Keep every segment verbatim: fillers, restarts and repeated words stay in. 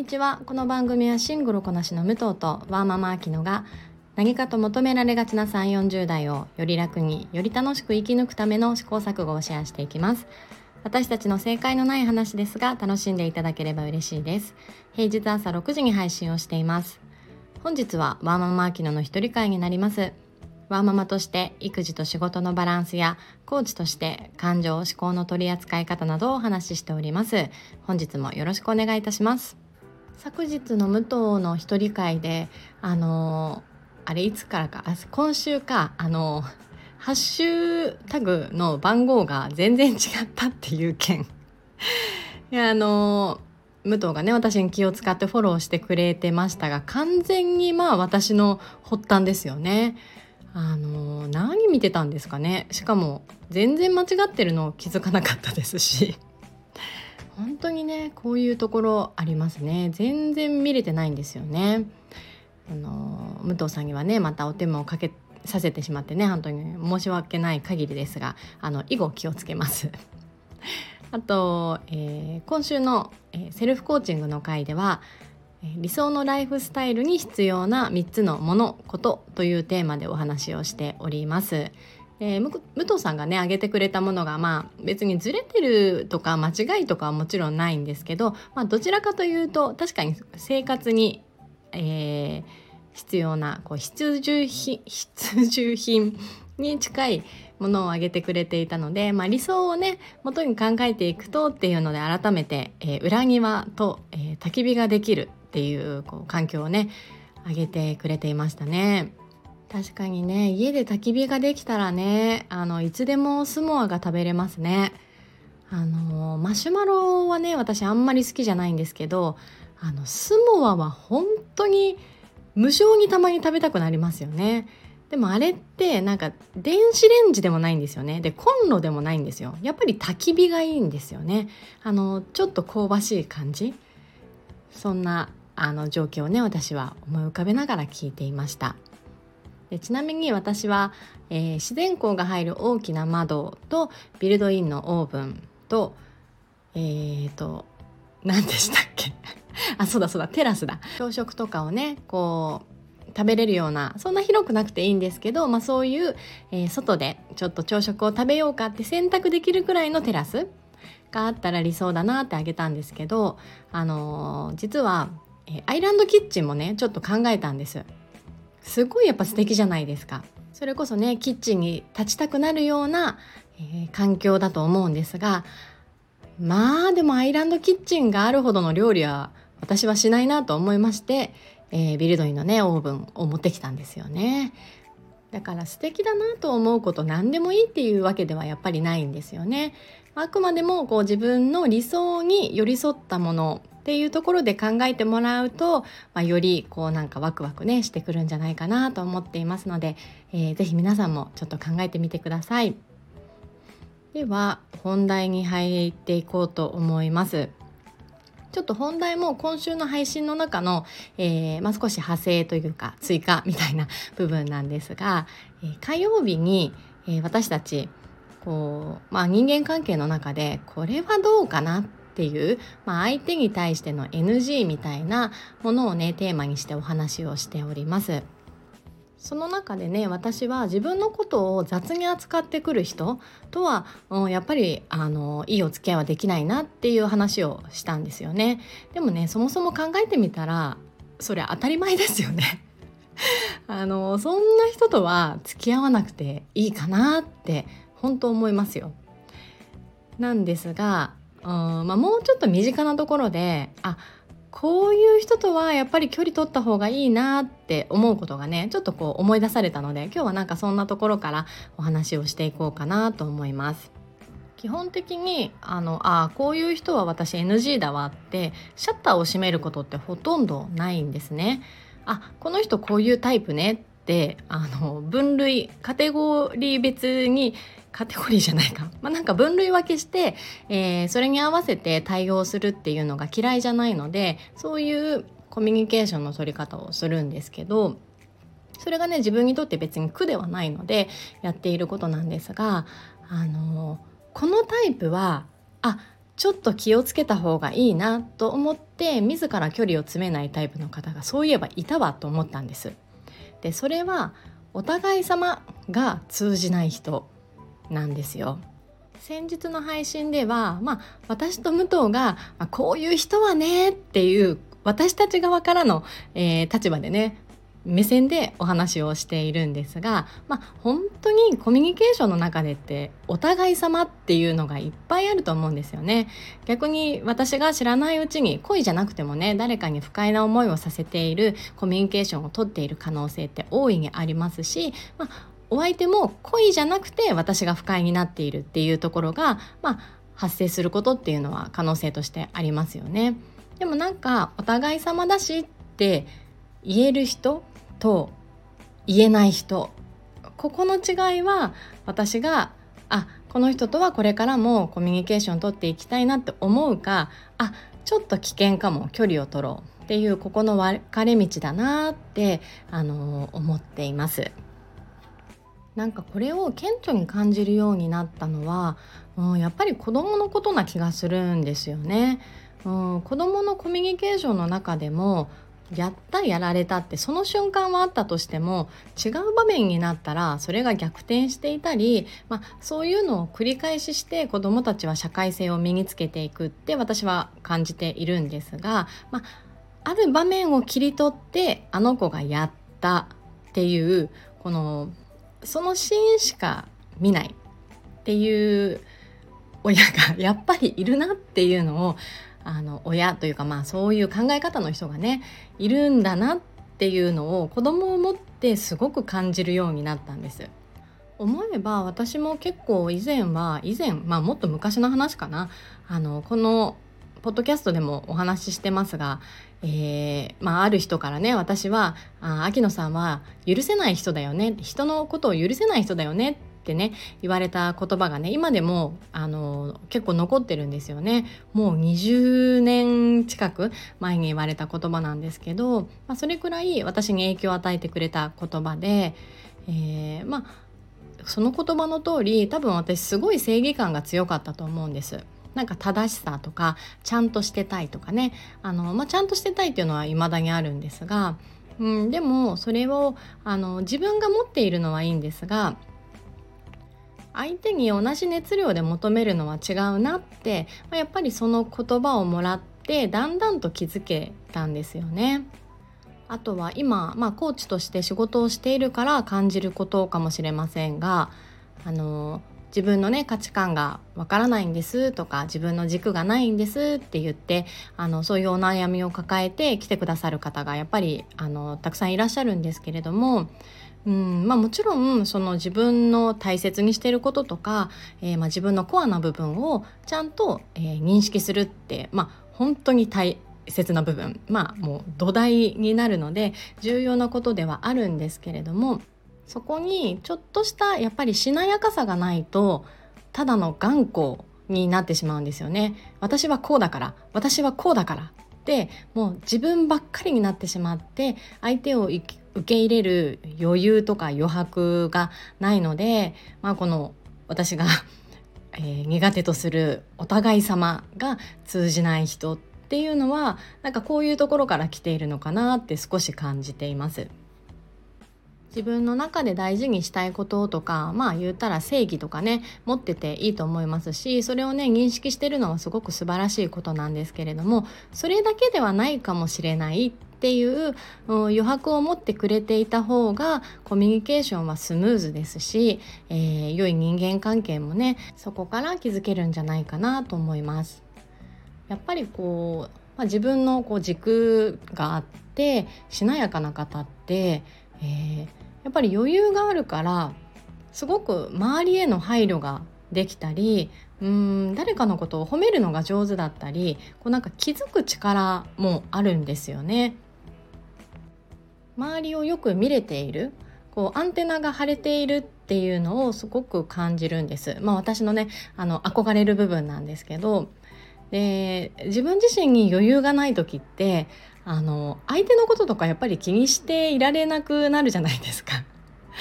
にちは。この番組はシングルこなしの武藤とワーママアキノが何かと求められがちなさんじゅう、よんじゅう代をより楽により楽しく生き抜くための試行錯誤をシェアしていきます。私たちの正解のない話ですが楽しんでいただければ嬉しいです。平日朝ろくじに配信をしています。本日はワーママアキノの一人会になります。ワーママとして育児と仕事のバランスやコーチとして感情思考の取り扱い方などをお話ししております。本日もよろしくお願いいたします。昨日の武藤の一人会であのあれいつからかあ今週かあのハッシュタグの番号が全然違ったっていう件いやあの武藤がね私に気を使ってフォローしてくれてましたが、完全にまあ私の発端ですよね。あの何見てたんですかね。しかも全然間違ってるのを気づかなかったですし本当にねこういうところありますね。全然見れてないんですよね。あの武藤さんにはねまたお手間をかけさせてしまってね本当に申し訳ない限りですが、あの以後気をつけますあと、えー、今週の、えー、セルフコーチングの回では理想のライフスタイルに必要なみっつのものことというテーマでお話をしております。えー、武藤さんがね挙げてくれたものがまあ別にずれてるとか間違いとかはもちろんないんですけど、まあ、どちらかというと確かに生活に、えー、必要なこう必需品、必需品に近いものを挙げてくれていたので、まあ、理想をね元に考えていくとっていうので改めて、えー、裏庭と、えー、焚き火ができるっていう、こう環境をね挙げてくれていましたね。確かにね家で焚き火ができたらねあのいつでもスモアが食べれますね。あのマシュマロはね私あんまり好きじゃないんですけど、あのスモアは本当に無性にたまに食べたくなりますよね。でもあれってなんか電子レンジでもないんですよね。でコンロでもないんですよ。やっぱり焚き火がいいんですよね。あのちょっと香ばしい感じ、そんなあの状況をね私は思い浮かべながら聞いていました。でちなみに私は、えー、自然光が入る大きな窓とビルドインのオーブンとえーと何でしたっけあそうだそうだテラスだ。朝食とかをねこう食べれるような、そんな広くなくていいんですけど、まあ、そういう、えー、外でちょっと朝食を食べようかって選択できるくらいのテラスがあったら理想だなってあげたんですけど、あのー、実は、えー、アイランドキッチンもねちょっと考えたんです。すごいやっぱ素敵じゃないですか。それこそねキッチンに立ちたくなるような、えー、環境だと思うんですが、まあでもアイランドキッチンがあるほどの料理は私はしないなと思いまして、えー、ビルドインのねオーブンを持ってきたんですよね。だから素敵だなと思うこと何でもいいっていうわけではやっぱりないんですよね。あくまでもこう自分の理想に寄り添ったものっていうところで考えてもらうと、まあ、よりこうなんかワクワクねしてくるんじゃないかなと思っていますので、えー、ぜひ皆さんもちょっと考えてみてください。では本題に入っていこうと思います。ちょっと本題も今週の配信の中の、えーまあ、少し派生というか追加みたいな部分なんですが、えー、火曜日に、えー、私たちこう、まあ、人間関係の中でこれはどうかなっていう、まあ、相手に対しての エヌジー みたいなものをねテーマにしてお話をしております。その中でね私は自分のことを雑に扱ってくる人とはやっぱりあのいいお付き合いはできないなっていう話をしたんですよね。でもねそもそも考えてみたらそれ当たり前ですよねあのそんな人とは付き合わなくていいかなって本当思いますよ。なんですが、うんまあ、もうちょっと身近なところであこういう人とはやっぱり距離取った方がいいなって思うことがねちょっとこう思い出されたので、今日はなんかそんなところからお話をしていこうかなと思います。基本的にあのあこういう人は私 エヌジー だわってシャッターを閉めることってほとんどないんですね。あこの人こういうタイプねってあの分類カテゴリー別にカテゴリーじゃないか、まあ、なんか分類分けして、えー、それに合わせて対応するっていうのが嫌いじゃないので、そういうコミュニケーションの取り方をするんですけど、それがね自分にとって別に苦ではないのでやっていることなんですが、あのこのタイプはあちょっと気をつけた方がいいなと思って自ら距離を詰めないタイプの方がそういえばいたわと思ったんです。でそれはお互い様が通じない人なんですよ。先日の配信では、まあ、私と武藤が、まあ、こういう人はねっていう私たち側からの、えー、立場でね目線でお話をしているんですが、まあ、本当にコミュニケーションの中でってお互い様っていうのがいっぱいあると思うんですよね。逆に私が知らないうちに恋じゃなくてもね誰かに不快な思いをさせているコミュニケーションをとっている可能性って大いにありますし、まあ、お相手も恋じゃなくて私が不快になっているっていうところが、まあ、発生することっていうのは可能性としてありますよね。でもなんかお互い様だしって言える人と言えない人、ここの違いは私があこの人とはこれからもコミュニケーション取っていきたいなって思うか、あちょっと危険かも距離を取ろうっていうここの分かれ道だなって、あのー、思っています。なんかこれを顕著に感じるようになったのは、うん、やっぱり子供のことな気がするんですよね。うん、子供のコミュニケーションの中でもやったやられたってその瞬間はあったとしても違う場面になったらそれが逆転していたり、まあ、そういうのを繰り返しして子どもたちは社会性を身につけていくって私は感じているんですが、まあ、ある場面を切り取ってあの子がやったっていうこのそのシーンしか見ないっていう親がやっぱりいるなっていうのをあの親というかまあそういう考え方の人がねいるんだなっていうのを子供を持ってすごく感じるようになったんです。思えば私も結構以前は以前まあもっと昔の話かな、あのこのポッドキャストでもお話ししてますが、えーまあ、ある人からね私はあ秋野さんは許せない人だよね、人のことを許せない人だよねってね言われた言葉がね今でもあの結構残ってるんですよね。もうにじゅうねん近く前に言われた言葉なんですけど、まあ、それくらい私に影響を与えてくれた言葉で、えー、まあその言葉の通り多分私すごい正義感が強かったと思うんです。なんか正しさとかちゃんとしてたいとかね、あの、まあ、ちゃんとしてたいっていうのは未だにあるんですが、うん、でもそれをあの自分が持っているのはいいんですが相手に同じ熱量で求めるのは違うなって、まあ、やっぱりその言葉をもらってだんだんと気づけたんですよね。あとは今、まあ、コーチとして仕事をしているから感じることかもしれませんが、あの自分のね価値観がわからないんですとか自分の軸がないんですって言ってあのそういうお悩みを抱えて来てくださる方がやっぱりあのたくさんいらっしゃるんですけれども、うんまあ、もちろんその自分の大切にしていることとか、えーまあ、自分のコアな部分をちゃんと、えー認識するって、まあ、本当に大切な部分、まあもう土台になるので重要なことではあるんですけれども、そこにちょっとしたやっぱりしなやかさがないとただの頑固になってしまうんですよね。私はこうだから私はこうだからってもう自分ばっかりになってしまって相手を受け入れる余裕とか余白がないので、まあ、この私が、えー苦手とするお互い様が通じない人っていうのはなんかこういうところから来ているのかなって少し感じています。自分の中で大事にしたいこととかまあ言ったら正義とかね持ってていいと思いますし、それをね認識してるのはすごく素晴らしいことなんですけれども、それだけではないかもしれないっていう、うん、余白を持ってくれていた方がコミュニケーションはスムーズですし、えー、良い人間関係もねそこから築けるんじゃないかなと思います。やっぱりこう、まあ、自分のこう軸があってしなやかな方って、えーやっぱり余裕があるからすごく周りへの配慮ができたり、うーん誰かのことを褒めるのが上手だったり、こうなんか気づく力もあるんですよね。周りをよく見れている、こうアンテナが張れているっていうのをすごく感じるんです。まあ私のねあの憧れる部分なんですけど、で自分自身に余裕がない時ってあの相手のこととかやっぱり気にしていられなくなるじゃないですか。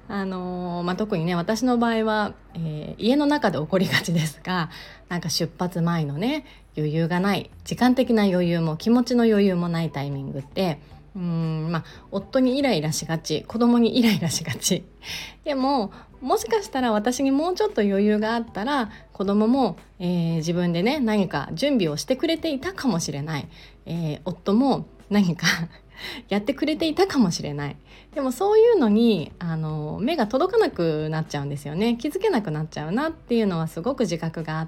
あのーまあ、特にね私の場合は、えー家の中で起こりがちですが、なんか出発前のね余裕がない、時間的な余裕も気持ちの余裕もないタイミングって、うーんまあ夫にイライラしがち、子供にイライラしがち。でももしかしたら私にもうちょっと余裕があったら子供も、えー自分でね何か準備をしてくれていたかもしれない、えー夫も何かやってくれていたかもしれない。でもそういうのにあの目が届かなくなっちゃうんですよね。気づけなくなっちゃうなっていうのはすごく自覚があって、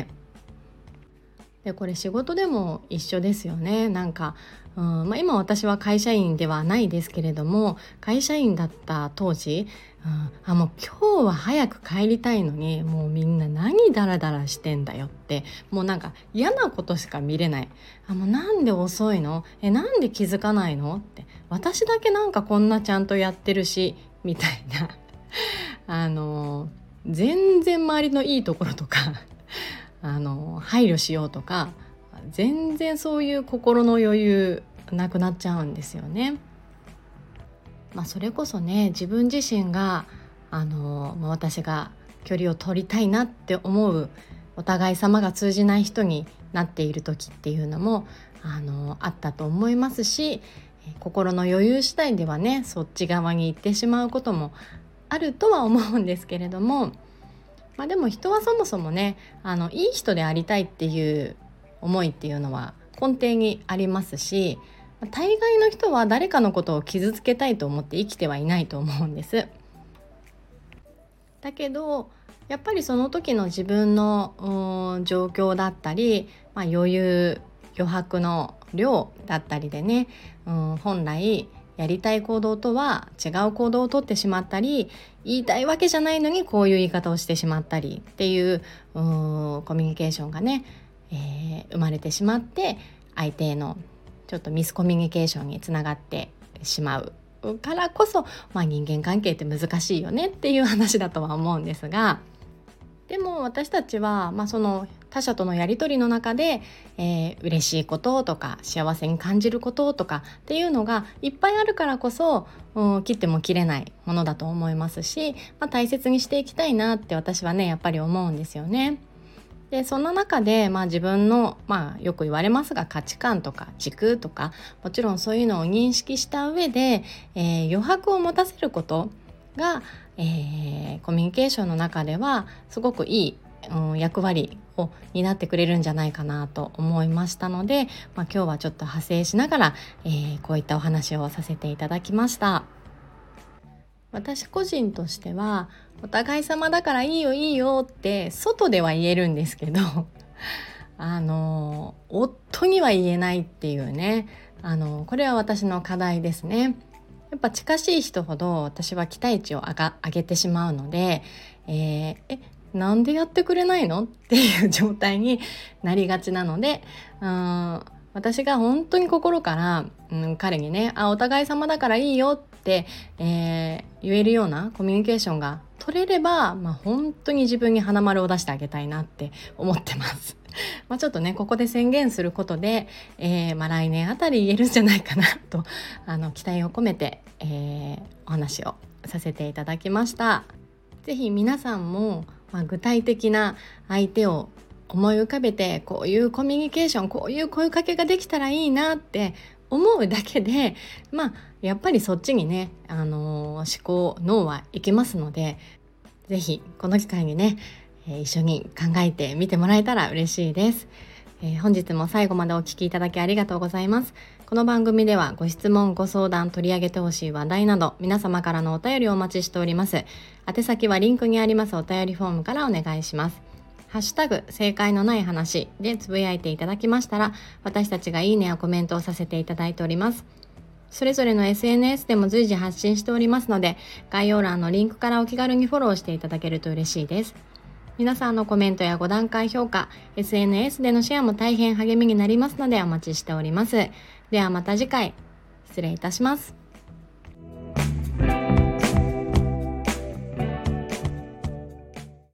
でこれ仕事でも一緒ですよね。なんか、うんまあ、今私は会社員ではないですけれども、会社員だった当時、うん、あもう今日は早く帰りたいのにもうみんな何ダラダラしてんだよって、もうなんか嫌なことしか見れない。あもうなんで遅いの、えなんで気づかないのって、私だけなんかこんなちゃんとやってるしみたいなあの全然周りのいいところとかあの配慮しようとか、全然そういう心の余裕なくなっちゃうんですよね。まあ、それこそね自分自身があの私が距離を取りたいなって思う、お互い様が通じない人になっている時っていうのもあのあったと思いますし、心の余裕次第ではねそっち側に行ってしまうこともあるとは思うんですけれども、まあ、でも人はそもそもねあのいい人でありたいっていう思いっていうのは根底にありますし、大概の人は誰かのことを傷つけたいと思って生きてはいないと思うんです。だけどやっぱりその時の自分の状況だったり、まあ、余裕余白の量だったりでね、うん本来やりたい行動とは違う行動をとってしまったり、言いたいわけじゃないのにこういう言い方をしてしまったりっていう、うーんコミュニケーションがね、えー生まれてしまって、相手のちょっとミスコミュニケーションにつながってしまうからこそ、まあ、人間関係って難しいよねっていう話だとは思うんですが、でも私たちは、まあ、その他者とのやり取りの中で、えー、嬉しいこととか幸せに感じることとかっていうのがいっぱいあるからこそ、うん、切っても切れないものだと思いますし、まあ、大切にしていきたいなって私はねやっぱり思うんですよね。でそんな中で、まあ、自分の、まあ、よく言われますが価値観とか軸とかもちろんそういうのを認識した上で、えー余白を持たせることが、えーコミュニケーションの中ではすごくいい、うん、役割を担ってくれるんじゃないかなと思いましたので、まあ、今日はちょっと派生しながら、えーこういったお話をさせていただきました。私個人としてはお互い様だからいいよいいよって外では言えるんですけどあの夫には言えないっていうね、あのこれは私の課題ですね。やっぱ近しい人ほど私は期待値を上が上げてしまうので、えーえなんでやってくれないのっていう状態になりがちなので、うーん私が本当に心から、うん、彼にねあお互い様だからいいよって、えー言えるようなコミュニケーションが取れれば、まあ、本当に自分に花丸を出してあげたいなって思ってますまあちょっとねここで宣言することで、えーまあ、来年あたり言えるんじゃないかなとあの期待を込めて、えーお話をさせていただきました。ぜひ皆さんも、まあ、具体的な相手を思い浮かべて、こういうコミュニケーション、こういう声かけができたらいいなって思うだけで、まあやっぱりそっちにね、あのー思考脳はいきますので、ぜひこの機会にね、えー一緒に考えてみてもらえたら嬉しいです。えー本日も最後までお聞きいただきありがとうございます。この番組ではご質問、ご相談、取り上げてほしい話題など皆様からのお便りをお待ちしております。宛先はリンクにありますお便りフォームからお願いします。ハッシュタグ正解のない話でつぶやいていただきましたら、私たちがいいねやコメントをさせていただいております。それぞれの エスエヌエス でも随時発信しておりますので、概要欄のリンクからお気軽にフォローしていただけると嬉しいです。皆さんのコメントやご段階評価、エスエヌエス でのシェアも大変励みになりますのでお待ちしております。ではまた次回、失礼いたします。